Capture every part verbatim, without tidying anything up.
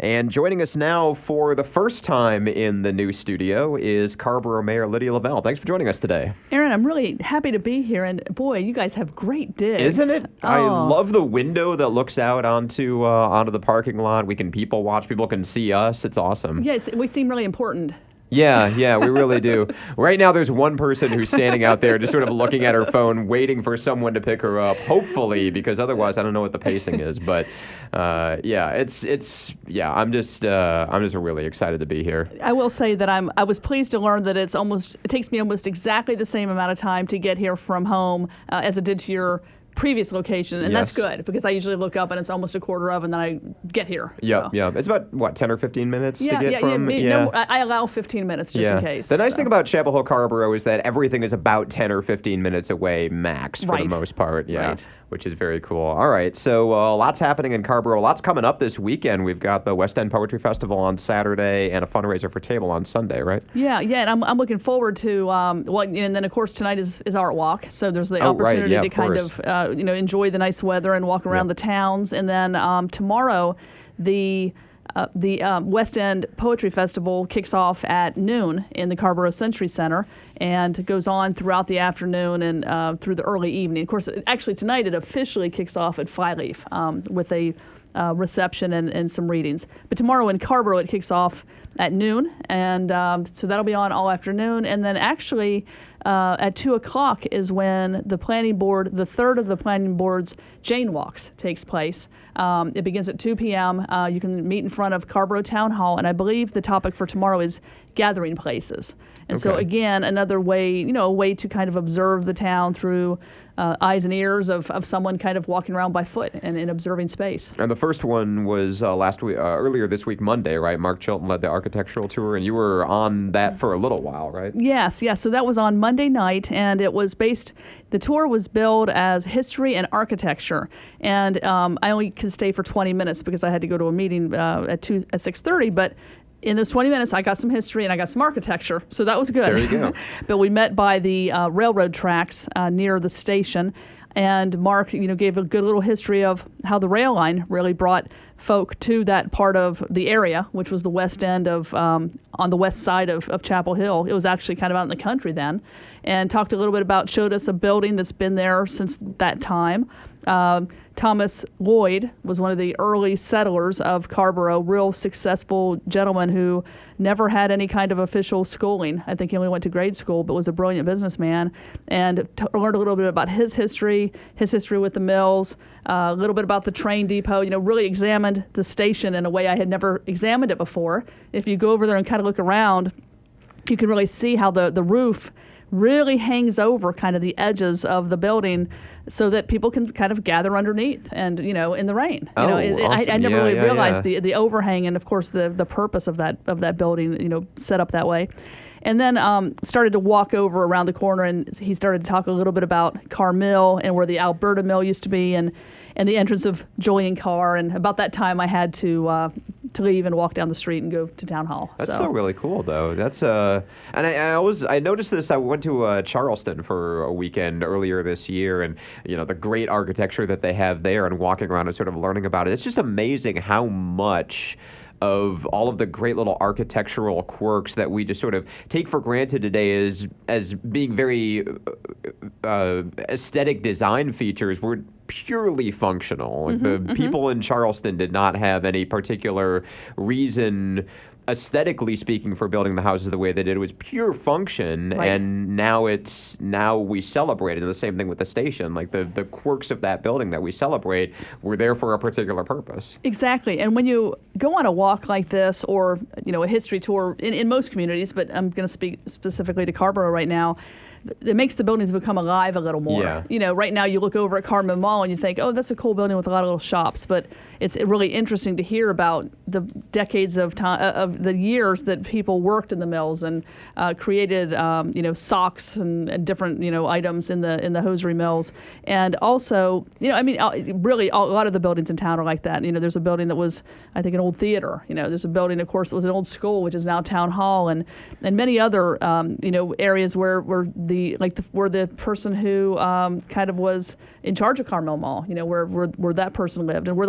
And joining us now for the first time in the new studio is Carrboro Mayor Lydia Lavelle. Thanks for joining us today. Aaron, I'm really happy to be here, and boy, you guys have great digs. Isn't it? Oh. I love the window that looks out onto uh, onto the parking lot. We can people watch. People can see us. It's awesome. Yeah, it's, we seem really important. Yeah, yeah, we really do. Right now, there's one person who's standing out there just sort of looking at her phone, waiting for someone to pick her up, hopefully, because otherwise I don't know what the pacing is. But uh, yeah, it's, it's yeah, I'm just, uh, I'm just really excited to be here. I will say that I'm, I was pleased to learn that it's almost, it takes me almost exactly the same amount of time to get here from home uh, as it did to your previous location, and Yes. that's good because I usually look up and it's almost a quarter of, and then I get here. Yeah, so. yeah. It's about what ten or fifteen minutes Yeah, to get yeah, from. yeah. yeah. No, I, I allow fifteen minutes just yeah. in case. The nice so. thing about Chapel Hill Carrboro is that everything is about ten or fifteen minutes away max for Right. the most part. Yeah, Right. which is very cool. All right, so uh, lots happening in Carrboro. Lots coming up this weekend. We've got the West End Poetry Festival on Saturday and a fundraiser for Table on Sunday, right? Yeah, yeah, and I'm, I'm looking forward to, um, well, and then of course tonight is, is Art Walk, so there's the Oh, right, opportunity yeah, to of kind course. of, uh, you know, enjoy the nice weather and walk around Yeah. the towns, and then um, tomorrow the uh, the um, West End Poetry Festival kicks off at noon in the Carrboro Century Center and goes on throughout the afternoon and uh, through the early evening. Of course, actually tonight it officially kicks off at Flyleaf um, with a uh, reception and, and some readings. But tomorrow in Carrboro it kicks off at noon, and um, so that'll be on all afternoon. And then actually uh, at two o'clock is when the planning board, the third of the planning board's Jane Walks takes place. Um, it begins at two p.m. Uh, you can meet in front of Carrboro Town Hall, and I believe the topic for tomorrow is gathering places. And so Okay. again, another way, you know, a way to kind of observe the town through uh, eyes and ears of, of someone kind of walking around by foot and, and observing space. And the first one was uh, last week, uh, earlier this week, Monday, right? Mark Chilton led the architectural tour, and you were on that for a little while, right? Yes, yes. So that was on Monday night, and it was based, the tour was billed as history and architecture. And um, I only could stay for twenty minutes because I had to go to a meeting uh, at, two, at six thirty, but in those twenty minutes, I got some history and I got some architecture, so that was good. There you go. But we met by the uh, railroad tracks uh, near the station, and Mark, you know, gave a good little history of how the rail line really brought folk to that part of the area, which was the west end of, um, on the west side of, of Chapel Hill. It was actually kind of out in the country then, and talked a little bit about, showed us a building that's been there since that time. Um, Thomas Lloyd was one of the early settlers of Carrboro, real successful gentleman who never had any kind of official schooling. I think he only went to grade school, but was a brilliant businessman, and t- learned a little bit about his history, his history with the mills, uh, a little bit about the train depot, you know, really examined the station in a way I had never examined it before. If you go over there and kind of look around, you can really see how the, the roof really hangs over kind of the edges of the building so that people can kind of gather underneath and, you know, in the rain. Oh, you know, it, awesome. I, I never Yeah, really yeah, realized yeah. the the overhang and, of course, the, the purpose of that of that building, you know, set up that way. And then um, started to walk over around the corner, and he started to talk a little bit about Carr Mill and where the Alberta Mill used to be, and and the entrance of Julian Carr. And about that time, I had to uh, to leave and walk down the street and go to town hall. That's so. still really cool, though. That's uh, and I, I always I noticed this. I went to uh, Charleston for a weekend earlier this year, and you know the great architecture that they have there, and walking around and sort of learning about it. It's just amazing how much of all of the great little architectural quirks that we just sort of take for granted today as as being very uh, aesthetic design features were purely functional. Like Mm-hmm, the mm-hmm. people in Charleston did not have any particular reason, aesthetically speaking, for building the houses the way they did. It was pure function, Right. and now it's now we celebrate it. And the same thing with the station. Like the the quirks of that building that we celebrate were there for a particular purpose. Exactly. And when you go on a walk like this, or, you know, a history tour in, in most communities, but I'm going to speak specifically to Carrboro right now, it makes the buildings become alive a little more. Yeah. You know, right now you look over at Carmen Mall and you think, oh, that's a cool building with a lot of little shops, but it's really interesting to hear about the decades of time, of the years that people worked in the mills and uh, created, um, you know, socks and, and different, you know, items in the in the hosiery mills. And also, you know, I mean, uh, really, a lot of the buildings in town are like that. You know, there's a building that was, I think, an old theater. You know, there's a building, of course, that was an old school, which is now town hall, and and many other, um, you know, areas where where the like the, where the person who um, kind of was in charge of Carmel Mall, you know, where where where that person lived, and where the little first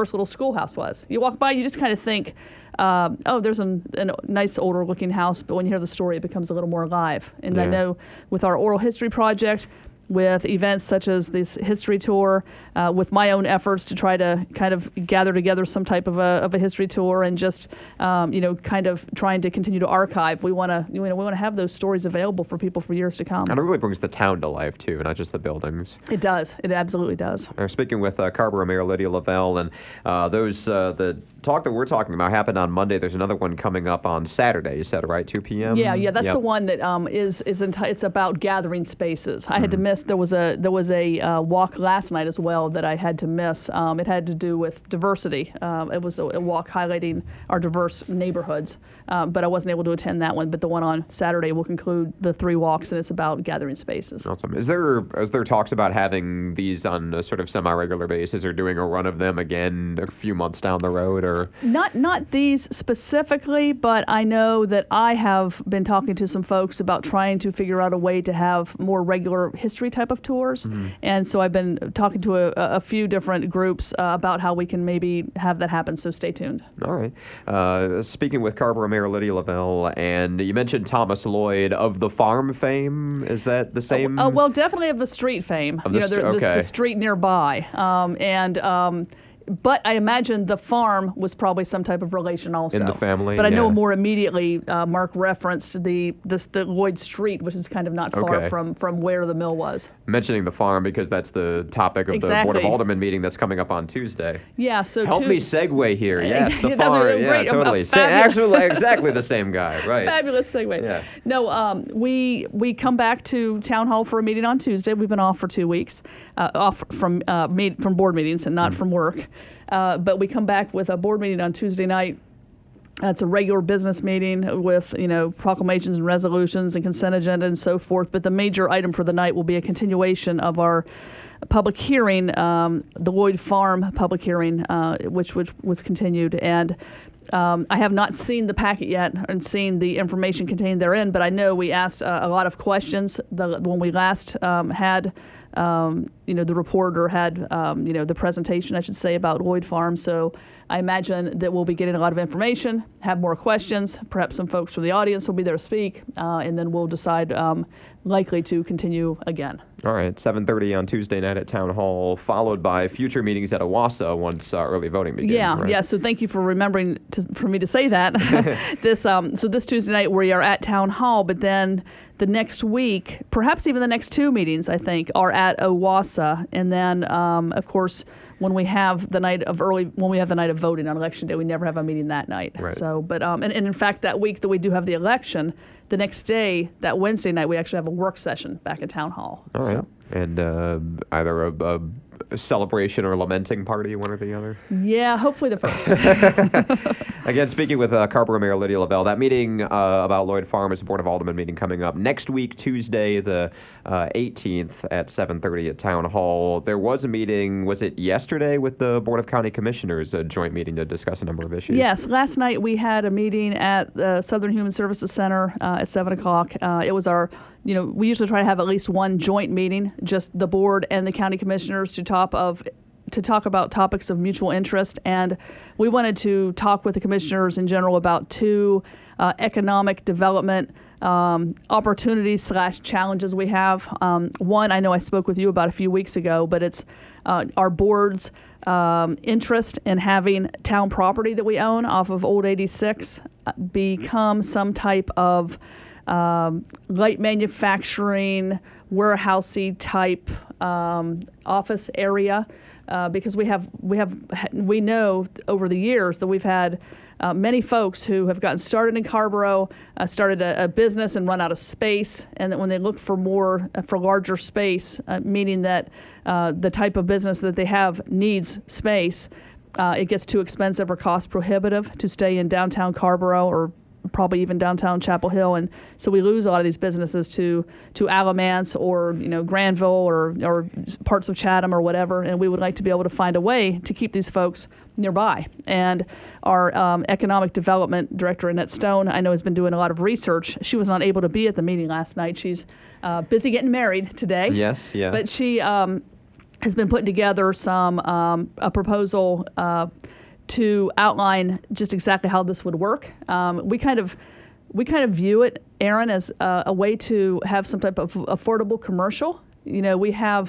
first little schoolhouse was. You walk by, you just kind of think, um, oh, there's a nice older looking house, but when you hear the story, it becomes a little more alive. And Yeah. I know with our oral history project, with events such as this history tour, uh, with my own efforts to try to kind of gather together some type of a, of a history tour, and just um, you know kind of trying to continue to archive. We want to you know we want to have those stories available for people for years to come. And it really brings the town to life too, not just the buildings. It does. It absolutely does. We're speaking with uh, Carrboro Mayor Lydia Lavelle, and uh, those uh, the talk that we're talking about happened on Monday. There's another one coming up on Saturday. You said, right, two p.m. Yeah, yeah, that's Yep. the one that um, is is enti- it's about gathering spaces. I had to miss. There was a there was a uh, walk last night as well that I had to miss. Um, it had to do with diversity. Um, it was a, a walk highlighting our diverse neighborhoods, um, but I wasn't able to attend that one. But the one on Saturday will conclude the three walks, and it's about gathering spaces. Awesome. Is there is there talks about having these on a sort of semi-regular basis, or doing a run of them again a few months down the road, or? Not not these specifically, but I know that I have been talking to some folks about trying to figure out a way to have more regular history type of tours. Mm-hmm. And so I've been talking to a, a few different groups uh, about how we can maybe have that happen, so stay tuned. All right. Uh, speaking with Carrboro Mayor Lydia Lavelle, and you mentioned Thomas Lloyd of the farm fame. Is that the same? Uh, well, definitely of the street fame. Of you the know, st- there- okay. the, the street nearby. Um, and... Um, But I imagine the farm was probably some type of relation also. In the family, But I know yeah. more immediately, uh, Mark referenced the, the the Lloyd Street, which is kind of not far Okay. from, from where the mill was. Mentioning the farm because that's the topic of the Board of Exactly. Aldermen meeting that's coming up on Tuesday. Yeah, so Help two, me segue here. Yes, the Yeah, that's a farm. great- Yeah, a- a totally. Sa- fabulous- actually, exactly the same guy. Right. Fabulous segue. Yeah. No, um, we we come back to town hall for a meeting on Tuesday. We've been off for two weeks, uh, off from uh, meet, from board meetings and not Mm. from work. Uh, but we come back with a board meeting on Tuesday night. Uh, it's a regular business meeting with, you know, proclamations and resolutions and consent agenda and so forth. But the major item for the night will be a continuation of our public hearing, um, the Lloyd Farm public hearing, uh, which which was continued. And um, I have not seen the packet yet and seen the information contained therein, but I know we asked uh, a lot of questions the, when we last um, had. Um, you know, the reporter had, um, you know, the presentation, I should say, about Lloyd Farm. So I imagine that we'll be getting a lot of information, have more questions. Perhaps some folks from the audience will be there to speak, uh, and then we'll decide um, likely to continue again. All right, seven thirty on Tuesday night at Town Hall, followed by future meetings at Owasso once uh, early voting begins. Yeah, right? yeah. So thank you for remembering to, for me to say that. this um, so this Tuesday night we are at Town Hall, but then the next week, perhaps even the next two meetings, I think, are at Owasso, and then um, of course when we have the night of early when we have the night of voting on election day, we never have a meeting that night. Right. So, but um, and, and in fact that week that we do have the election, the next day, that Wednesday night, we actually have a work session back at Town Hall. All right. So. And uh, either a, a celebration or lamenting party, one or the other? Yeah, hopefully the first. Again, speaking with uh, Carrboro Mayor Lydia Lavelle, that meeting uh, about Lloyd Farm is a Board of Aldermen meeting coming up next week, Tuesday, the uh, eighteenth at seven thirty at Town Hall. There was a meeting, was it yesterday, with the Board of County Commissioners, a joint meeting to discuss a number of issues? Yes, last night we had a meeting at the Southern Human Services Center uh, at seven o'clock. Uh, it was our, you know, we usually try to have at least one joint meeting, just the board and the county commissioners to top of to talk about topics of mutual interest. And we wanted to talk with the commissioners in general about two uh, economic development um, opportunities slash challenges we have. Um, one, I know I spoke with you about a few weeks ago, but it's uh, our board's um, interest in having town property that we own off of Old eighty-six become some type of um, light manufacturing, warehousey type um, office area. Uh, because we have we have we know over the years that we've had uh, many folks who have gotten started in Carrboro, uh, started a, a business and run out of space, and that when they look for more uh, for larger space, uh, meaning that uh, the type of business that they have needs space, uh, it gets too expensive or cost prohibitive to stay in downtown Carrboro or probably even downtown Chapel Hill, and so we lose a lot of these businesses to to Alamance or you know Granville or or parts of Chatham or whatever, and we would like to be able to find a way to keep these folks nearby. And our um, economic development director Annette Stone, I know, has been doing a lot of research. She was not able to be at the meeting last night. She's uh, busy getting married today. Yes, yeah. But she um, has been putting together some um, a proposal uh, to outline just exactly how this would work. Um, we kind of we kind of view it, Aaron, as a, a way to have some type of affordable commercial. You know, we have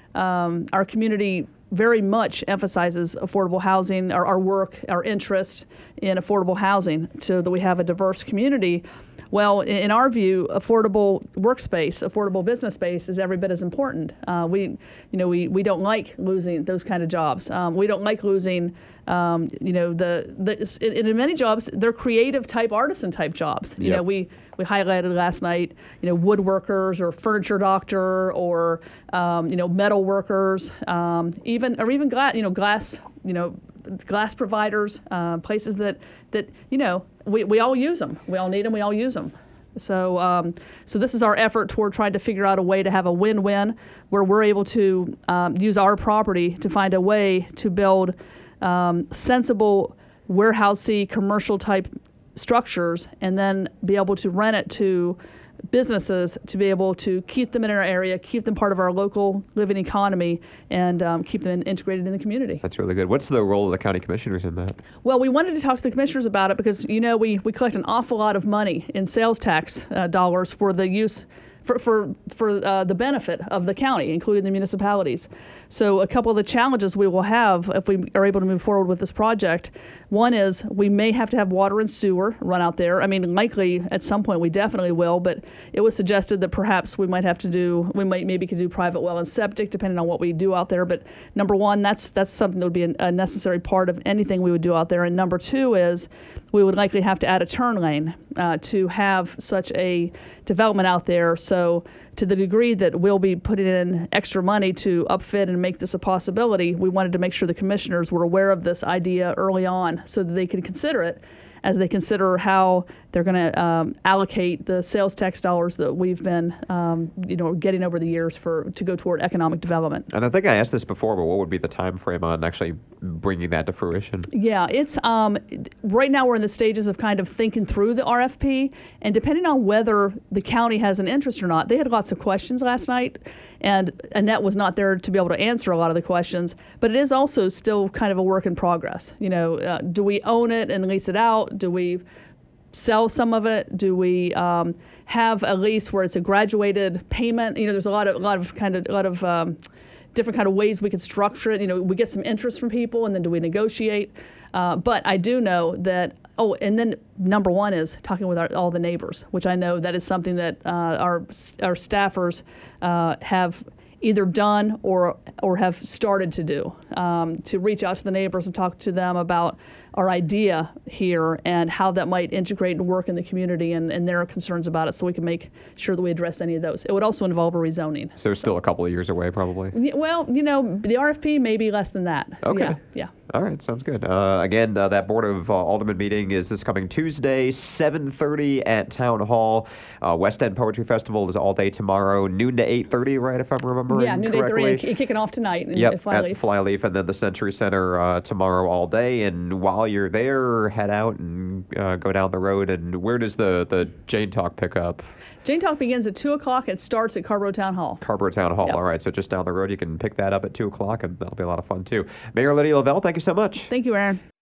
um, our community very much emphasizes affordable housing, our, our work, our interest in affordable housing, so that we have a diverse community. Well, in our view, affordable workspace, affordable business space is every bit as important. Uh, we, you know, we, we don't like losing those kind of jobs. Um, we don't like losing, um, you know, the, the in, in many jobs, they're creative type, artisan type jobs. You Yep. know, we, we highlighted last night, you know, woodworkers or furniture doctor or, um, you know, metal workers, um, even, or even glass, you know, glass, you know, glass providers, uh, places that, that, you know, we, we all use them. We all need them. We all use them. So, um, so this is our effort toward trying to figure out a way to have a win-win where we're able to um, use our property to find a way to build um, sensible warehousey commercial type structures and then be able to rent it to businesses to be able to keep them in our area, keep them part of our local living economy, and um, keep them integrated in the community. That's really good. What's the role of the county commissioners in that? Well, we wanted to talk to the commissioners about it because, you know, we, we collect an awful lot of money in sales tax uh, dollars for the use, for, for, for uh, the benefit of the county, including the municipalities. So a couple of the challenges we will have if we are able to move forward with this project, one is we may have to have water and sewer run out there. I mean, likely at some point we definitely will, but it was suggested that perhaps we might have to do, we might maybe could do private well and septic depending on what we do out there. But number one, that's that's something that would be a, a necessary part of anything we would do out there. And number two is we would likely have to add a turn lane uh, to have such a development out there. So to the degree that we'll be putting in extra money to upfit and make this a possibility, we wanted to make sure the commissioners were aware of this idea early on so that they could consider it as they consider how they're going to um, allocate the sales tax dollars that we've been, um, you know, getting over the years for to go toward economic development. And I think I asked this before, but what would be the time frame on actually bringing that to fruition? Yeah, it's um, right now we're in the stages of kind of thinking through the R F P, and depending on whether the county has an interest or not, they had lots of questions last night, and Annette was not there to be able to answer a lot of the questions, but it is also still kind of a work in progress. You know, uh, do we own it and lease it out? Do we sell some of it? Do we um, have a lease where it's a graduated payment? You know, there's a lot of a lot of kind of a lot of um, different kind of ways we could structure it. You know, we get some interest from people, and then do we negotiate? Uh, but I do know that. Oh, and then number one is talking with our, all the neighbors, which I know that is something that uh, our our staffers uh, have either done or or have started to do, um, to reach out to the neighbors and talk to them about our idea here and how that might integrate and work in the community and, and their concerns about it, so we can make sure that we address any of those. It would also involve a rezoning. So it's still a couple of years away, probably. Y- Well, you know, the R F P may be less than that. Okay. Yeah. Yeah. All right, sounds good. Uh, again, uh, that Board of uh, Aldermen meeting is this coming Tuesday, seven thirty at Town Hall. Uh, West End Poetry Festival is all day tomorrow, noon to eight thirty, right, if I'm remembering Yeah, noon to eight correctly? thirty and kicking off tonight in Yep, at Flyleaf. at Flyleaf, and then the Century Center uh, tomorrow all day. And while you're there, head out and uh, go down the road. And where does the, the Jane Talk pick up? Jane Talk begins at two o'clock. It starts at Carborough Town Hall. Carborough Town Hall. Yep. All right, so just down the road, you can pick that up at two o'clock, and that'll be a lot of fun, too. Mayor Lydia Lavelle, thank you so much. Thank you, Aaron.